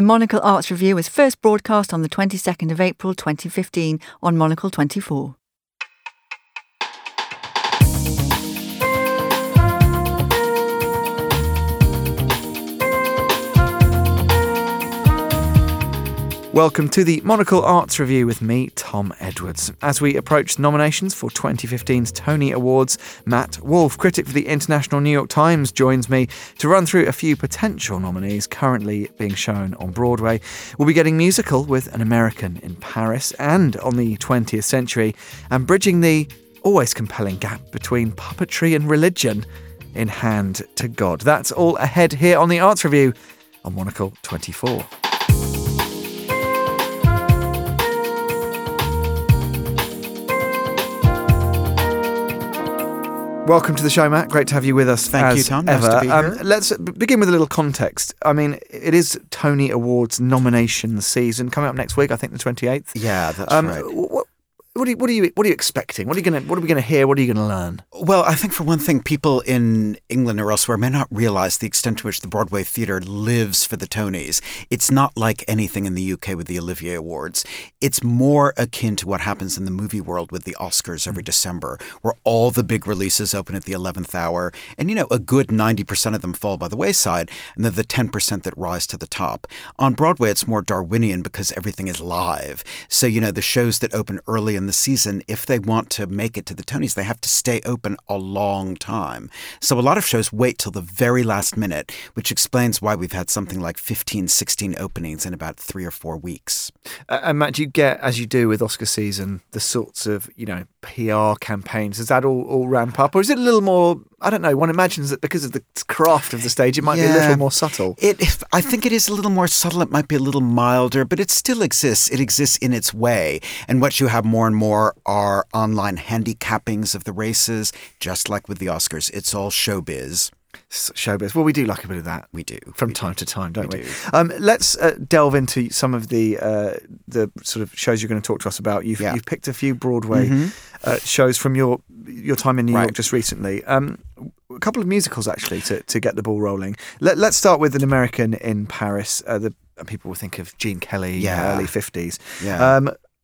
Monocle Arts Review was first broadcast on the 22nd of April 2015 on Monocle 24. Welcome to the Monocle Arts Review with me, Tom Edwards. As we approach nominations for 2015's Tony Awards, Matt Wolfe, critic for the International New York Times, joins me to run through a few potential nominees currently being shown on Broadway. We'll be getting musical with An American in Paris and On the 20th Century, and bridging the always compelling gap between puppetry and religion in Hand to God. That's all ahead here on the Arts Review on Monocle 24. Welcome to the show, Matt. Great to have you with us. Thank you, Tom. Nice to be here. Let's begin with a little context. I mean, it is Tony Awards nomination season coming up next week. I think the 28th. Yeah, that's right. What are you expecting? What are we going to hear? What are you going to learn? Well, I think for one thing, people in England or elsewhere may not realize the extent to which the Broadway theatre lives for the Tonys. It's not like anything in the UK with the Olivier Awards. It's more akin to what happens in the movie world with the Oscars every December, where all the big releases open at the 11th hour, and a good 90% of them fall by the wayside, and then the 10% that rise to the top. On Broadway, it's more Darwinian because everything is live. So, the shows that open early in the season, if they want to make it to the Tonys, they have to stay open a long time. So a lot of shows wait till the very last minute, which explains why we've had something like 15, 16 openings in about 3 or 4 weeks. And Matt, do you get, as you do with Oscar season, the sorts of, PR campaigns? Does that all ramp up? Or is it a little more, I don't know, one imagines that because of the craft of the stage, it might be a little more subtle. I think it is a little more subtle. It might be a little milder, but it still exists. It exists in its way. And what you have more and more are online handicappings of the races, just like with the Oscars. It's all showbiz. Showbiz. Well, we do like a bit of that. We do. From time to time, don't we? Do. Let's delve into some of the sort of shows you're going to talk to us about. You've picked a few Broadway shows from your time in New York just recently. A couple of musicals, actually, to get the ball rolling. Let's start with An American in Paris. People will think of Gene Kelly, early 50s. Yeah.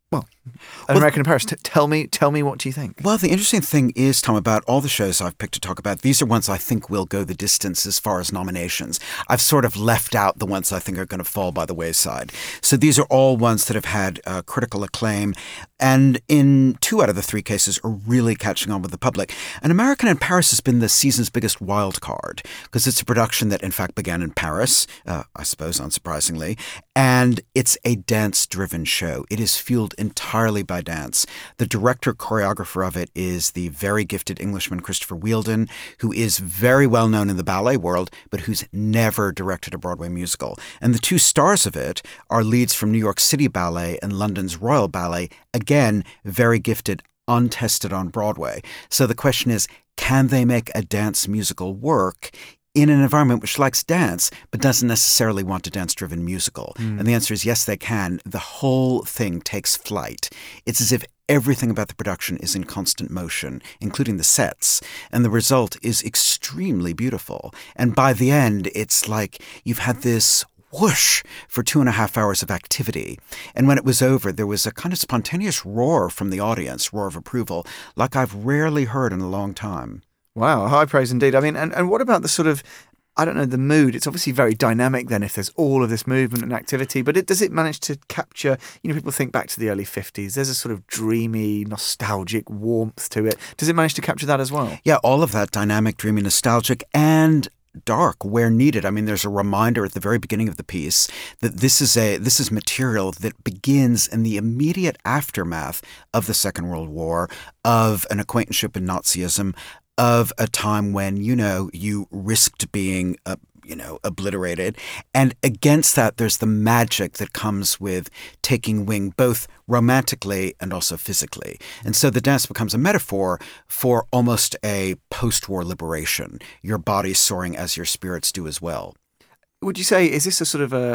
An American in Paris. Tell me, what do you think? Well, the interesting thing is, Tom, about all the shows I've picked to talk about, these are ones I think will go the distance as far as nominations. I've sort of left out the ones I think are going to fall by the wayside. So these are all ones that have had critical acclaim, and in 2 out of the 3 cases are really catching on with the public. An American in Paris has been the season's biggest wild card, because it's a production that in fact began in Paris, I suppose unsurprisingly, and it's a dance-driven show. It is fueled entirely by dance. The director-choreographer of it is the very gifted Englishman Christopher Wheeldon, who is very well known in the ballet world, but who's never directed a Broadway musical. And the 2 stars of it are leads from New York City Ballet and London's Royal Ballet, again, very gifted, untested on Broadway. So the question is, can they make a dance musical work in an environment which likes dance, but doesn't necessarily want a dance-driven musical? And the answer is yes, they can. The whole thing takes flight. It's as if everything about the production is in constant motion, including the sets, and the result is extremely beautiful. And by the end, it's like you've had this whoosh for 2.5 hours of activity. And when it was over, there was a kind of spontaneous roar from the audience, roar of approval, like I've rarely heard in a long time. Wow, high praise indeed. I mean, and what about the sort of, I don't know, the mood? It's obviously very dynamic then if there's all of this movement and activity, but does it manage to capture, people think back to the early 50s, there's a sort of dreamy, nostalgic warmth to it. Does it manage to capture that as well? Yeah, all of that dynamic, dreamy, nostalgic, and dark where needed. I mean, there's a reminder at the very beginning of the piece that this is material that begins in the immediate aftermath of the Second World War, of an acquaintanceship in Nazism, of a time when, you risked being obliterated. And against that, there's the magic that comes with taking wing, both romantically and also physically. And so the dance becomes a metaphor for almost a post-war liberation, your body soaring as your spirits do as well. Would you say, is this a sort of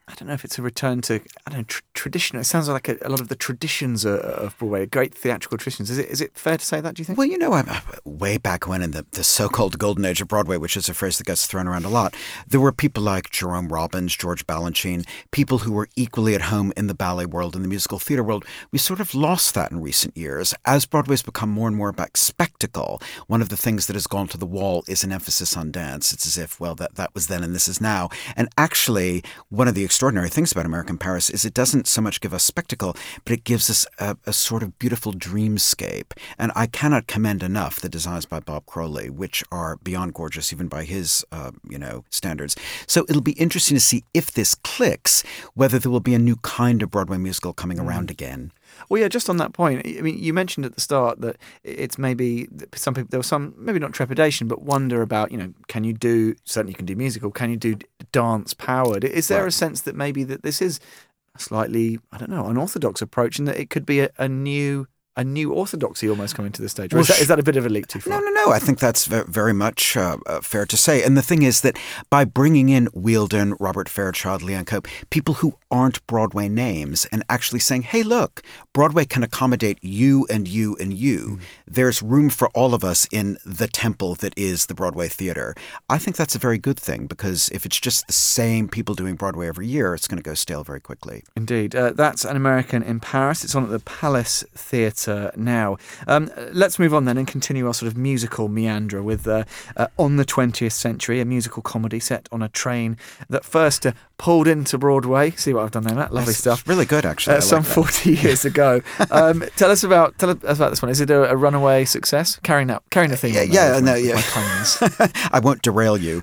I don't know if it's a return to, I don't know, traditional. It sounds like a lot of the traditions of Broadway, great theatrical traditions. Is it fair to say that, do you think? Well, I'm way back when in the so-called golden age of Broadway, which is a phrase that gets thrown around a lot, there were people like Jerome Robbins, George Balanchine, people who were equally at home in the ballet world and the musical theater world. We sort of lost that in recent years. As Broadway's become more and more about spectacle, one of the things that has gone to the wall is an emphasis on dance. It's as if, well, that was then and this is now. And actually, one of the extraordinary things about American Paris is it doesn't so much give us spectacle, but it gives us a sort of beautiful dreamscape. And I cannot commend enough the designs by Bob Crowley, which are beyond gorgeous even by his, standards. So it'll be interesting to see if this clicks, whether there will be a new kind of Broadway musical coming around again. Well, yeah, just on that point, I mean, you mentioned at the start that it's maybe some people, there was some, maybe not trepidation, but wonder about, certainly you can do musical, can you do dance powered? Is there a sense that maybe that this is a slightly, I don't know, unorthodox approach and that it could be a new orthodoxy almost coming to the stage? Or is that a bit of a leap too far? No. I think that's very much fair to say. And the thing is that by bringing in Wheeldon, Robert Fairchild, Leon Cope, people who aren't Broadway names, and actually saying, hey, look, Broadway can accommodate you and you and you. There's room for all of us in the temple that is the Broadway theater. I think that's a very good thing, because if it's just the same people doing Broadway every year, it's going to go stale very quickly. Indeed. That's An American in Paris. It's on at the Palace Theatre now. Let's move on then and continue our sort of musical meander with On the 20th Century, a musical comedy set on a train that first pulled into Broadway. See what I've done there, Matt? Lovely stuff. Really good, actually. Some 40 years ago. Tell us about this one. Is it a runaway success? Carrying the theme. My kindness. I won't derail you.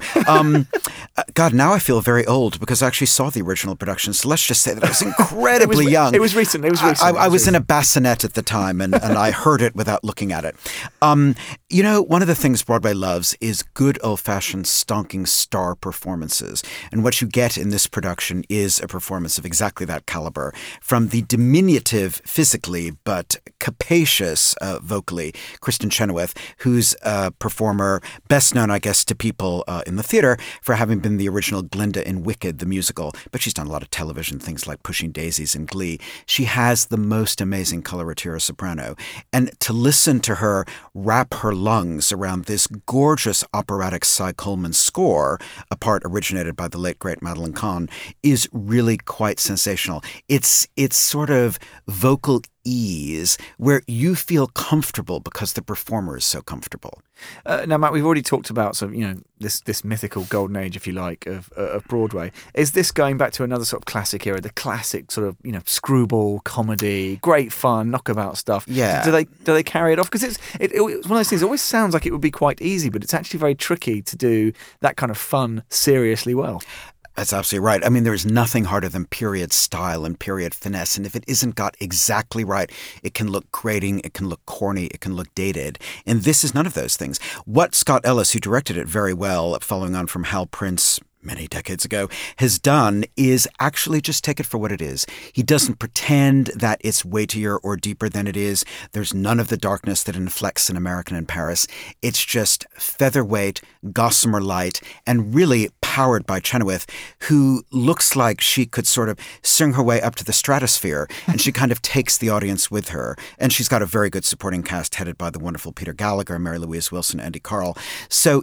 God, now I feel very old because I actually saw the original production. So let's just say that I was incredibly young. It was recent. I was in a bassinet at the time, and I heard it without looking at it. One of the things Broadway loves is good old-fashioned stonking star performances. And what you get in this production is a performance of exactly that caliber. From the diminutive physically, but capacious vocally, Kristen Chenoweth, who's a performer best known, I guess, to people in the theater for having been the original Glinda in Wicked, the musical. But she's done a lot of television things like Pushing Daisies and Glee. She has the most amazing coloratura soprano. And to listen to her wrap her lungs around this gorgeous operatic Cy Coleman score, a part originated by the late, great Madeline Kahn, is really quite sensational. It's sort of vocal ease where you feel comfortable because the performer is so comfortable. Now, Matt, we've already talked about this mythical golden age, if you like, of Broadway. Is this going back to another sort of classic era, the classic sort of screwball comedy, great fun, knockabout stuff? Yeah. Do they carry it off? Because it's one of those things. It always sounds like it would be quite easy, but it's actually very tricky to do that kind of fun seriously well. That's absolutely right. I mean, there's nothing harder than period style and period finesse. And if it isn't got exactly right, it can look grating, it can look corny, it can look dated. And this is none of those things. What Scott Ellis, who directed it very well, following on from Hal Prince many decades ago, has done is actually just take it for what it is. He doesn't pretend that it's weightier or deeper than it is. There's none of the darkness that inflects An American in Paris. It's just featherweight, gossamer light, and really powered by Chenoweth, who looks like she could sort of sing her way up to the stratosphere, and she kind of takes the audience with her. And she's got a very good supporting cast headed by the wonderful Peter Gallagher, Mary Louise Wilson, Andy Carl. So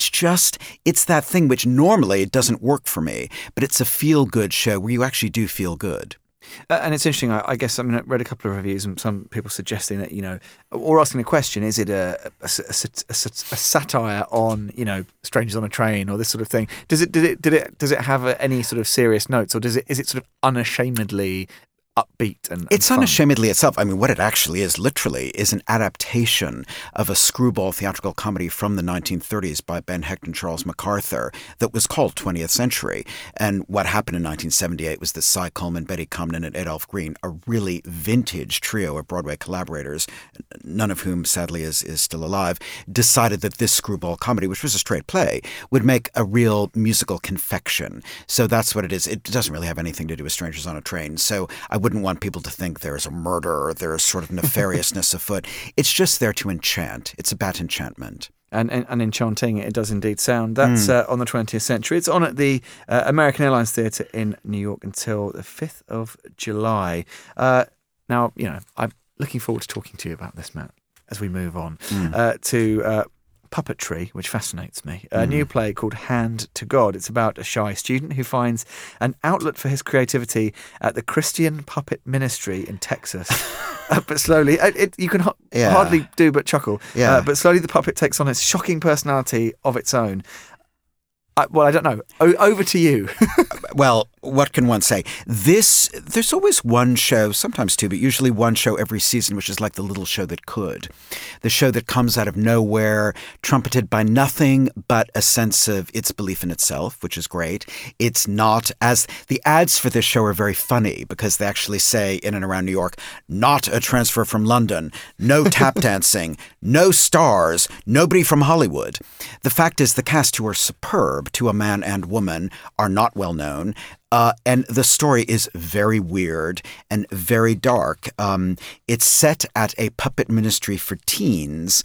it's that thing which normally doesn't work for me, but it's a feel-good show where you actually do feel good. And it's interesting, I guess, I read a couple of reviews and some people suggesting that, or asking the question, is it a satire on, strangers on a train or this sort of thing? Does it have any sort of serious notes, or is it sort of unashamedly upbeat and it's fun? Unashamedly itself. What it actually is, literally, is an adaptation of a screwball theatrical comedy from the 1930s by Ben Hecht and Charles MacArthur that was called 20th Century. And what happened in 1978 was that Cy Coleman, Betty Comden, and Adolph Green, a really vintage trio of Broadway collaborators, none of whom, sadly, is still alive, decided that this screwball comedy, which was a straight play, would make a real musical confection. So that's what it is. It doesn't really have anything to do with Strangers on a Train. So I wouldn't want people to think there's a murder or there's sort of nefariousness afoot. It's just there to enchant. It's about enchantment. and enchanting it does indeed sound. That's on the 20th Century. It's on at the American Airlines Theatre in New York until the 5th of July. Now, I'm looking forward to talking to you about this, Matt, as we move on to puppetry, which fascinates me. A new play called Hand to God. It's about a shy student who finds an outlet for his creativity at the Christian Puppet Ministry in Texas. But slowly, you can hardly do but chuckle. Yeah. But slowly the puppet takes on a shocking personality of its own. I don't know. Over to you. Well, what can one say? There's always one show, sometimes two, but usually one show every season, which is like the little show that could. The show that comes out of nowhere, trumpeted by nothing but a sense of its belief in itself, which is great. It's not, as the ads for this show are very funny because they actually say in and around New York, not a transfer from London, no tap dancing, no stars, nobody from Hollywood. The fact is the cast, who are superb to a man and woman, are not well known. And the story is very weird and very dark. It's set at a puppet ministry for teens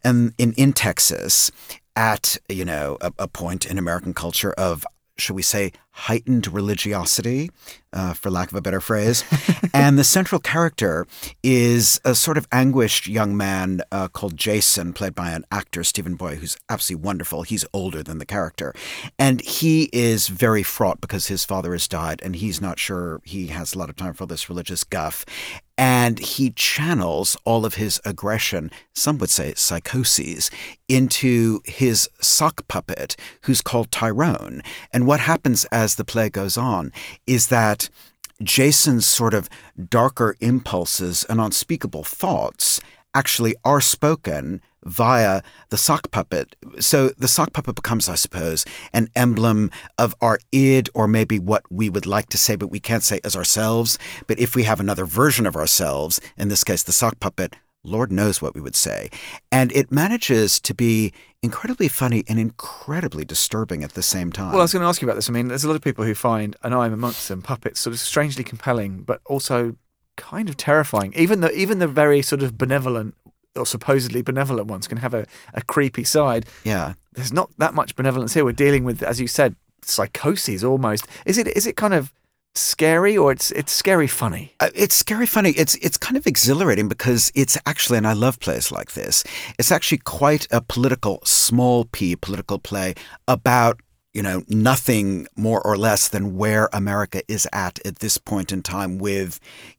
in Texas at, a point in American culture of, shall we say, heightened religiosity, for lack of a better phrase. And the central character is a sort of anguished young man called Jason, played by an actor, Stephen Boy, who's absolutely wonderful. He's older than the character. And he is very fraught because his father has died, and he's not sure he has a lot of time for this religious guff. And he channels all of his aggression, some would say psychoses, into his sock puppet, who's called Tyrone. And what happens as the play goes on is that Jason's sort of darker impulses and unspeakable thoughts actually are spoken via the sock puppet. So the sock puppet becomes, I suppose, an emblem of our id, or maybe what we would like to say, but we can't say as ourselves. But if we have another version of ourselves, in this case, the sock puppet, Lord knows what we would say. And it manages to be incredibly funny and incredibly disturbing at the same time. Well, I was going to ask you about this. I mean, there's a lot of people who find, and I'm amongst them, puppets sort of strangely compelling, but also kind of terrifying. Even the very sort of benevolent or supposedly benevolent ones can have a creepy side. Yeah. There's not that much benevolence here. We're dealing with, as you said, psychoses almost. Is it kind of scary, or it's scary funny? It's scary funny. It's kind of exhilarating because it's actually, and I love plays like this, it's actually quite a small p political play about nothing more or less than where America is at this point in time with,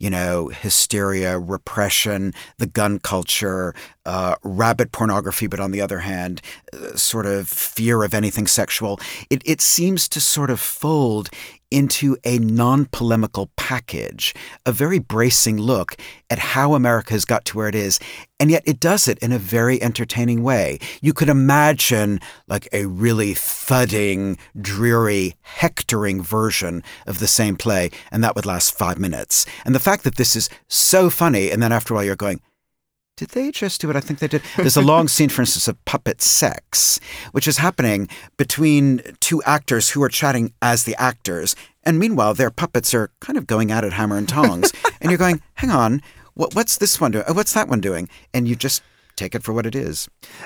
hysteria, repression, the gun culture, rabid pornography, but on the other hand, sort of fear of anything sexual. It seems to sort of fold into a non-polemical package, a very bracing look at how America has got to where it is. And yet it does it in a very entertaining way. You could imagine like a really thudding, dreary, hectoring version of the same play, and that would last 5 minutes. And the fact that this is so funny, and then after a while you're going, did they just do what I think they did? There's a long scene, for instance, of puppet sex, which is happening between two actors who are chatting as the actors. And meanwhile, their puppets are kind of going at it hammer and tongs. And you're going, hang on, what's this one doing? What's that one doing? And you just take it for what it is.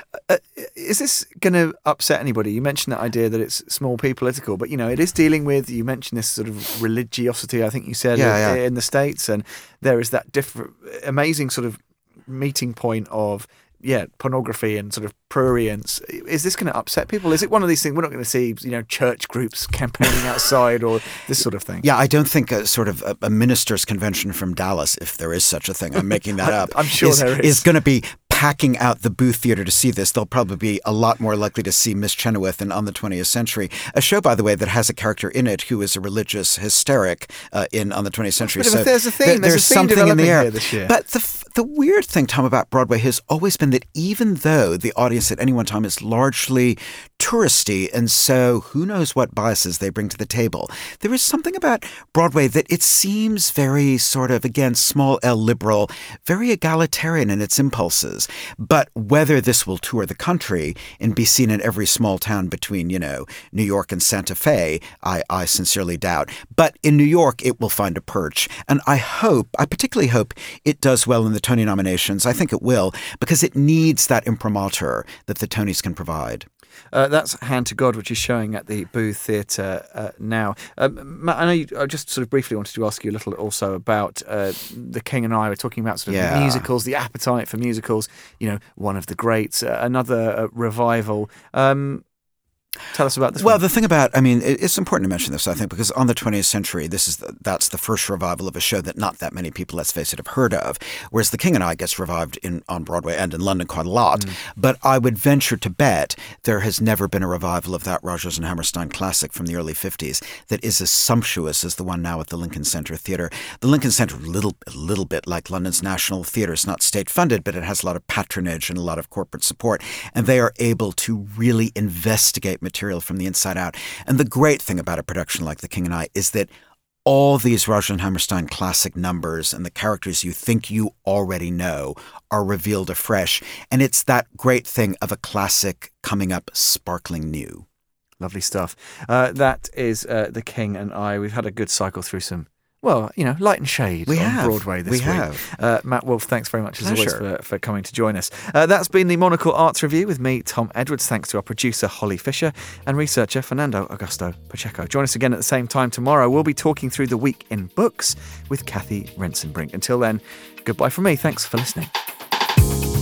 Is this going to upset anybody? You mentioned that idea that it's small p political, but it is dealing with, you mentioned this sort of religiosity, I think you said, in the States. And there is that different, amazing sort of meeting point of pornography and sort of prurience. Is this going to upset people? Is it one of these things we're not going to see church groups campaigning outside or this sort of thing? Yeah, I don't think a sort of a ministers' convention from Dallas, if there is such a thing, I'm making that up, I'm sure there is going to be packing out the Booth Theatre to see this. They'll probably be a lot more likely to see Miss Chenoweth in On the 20th Century, a show, by the way, that has a character in it who is a religious hysteric in On the 20th Century. But so there's a theme. There's something in the air this year. But the weird thing, Tom, about Broadway has always been that even though the audience at any one time is largely touristy, and so who knows what biases they bring to the table. There is something about Broadway that it seems very sort of, again, small L liberal, very egalitarian in its impulses. But whether this will tour the country and be seen in every small town between, New York and Santa Fe, I sincerely doubt. But in New York, it will find a perch. And I particularly hope it does well in the Tony nominations. I think it will, because it needs that imprimatur that the Tonys can provide. That's Hand to God, which is showing at the Booth Theatre now. Matt, I just sort of briefly wanted to ask you a little also about The King and I. We're talking about sort of musicals, the appetite for musicals, one of the greats, another revival. Tell us about this Well, one. the thing about, it's important to mention this, I think, because on the 20th century, that's the first revival of a show that not that many people, let's face it, have heard of, whereas The King and I gets revived on Broadway and in London quite a lot. But I would venture to bet there has never been a revival of that Rodgers and Hammerstein classic from the early 50s that is as sumptuous as the one now at the Lincoln Center Theatre. The Lincoln Center, a little bit like London's National Theatre. It's not state-funded, but it has a lot of patronage and a lot of corporate support, and they are able to really investigate material from the inside out. And the great thing about a production like The King and I is that all these Rodgers and Hammerstein classic numbers and the characters you think you already know are revealed afresh. And it's that great thing of a classic coming up sparkling new. Lovely stuff. That is The King and I. We've had a good cycle through some, light and shade on Broadway this week. Matt Wolfe, thanks very much as always for coming to join us. That's been the Monocle Arts Review with me, Tom Edwards. Thanks to our producer, Holly Fisher, and researcher, Fernando Augusto Pacheco. Join us again at the same time tomorrow. We'll be talking through the week in books with Kathy Rensenbrink. Until then, goodbye from me. Thanks for listening.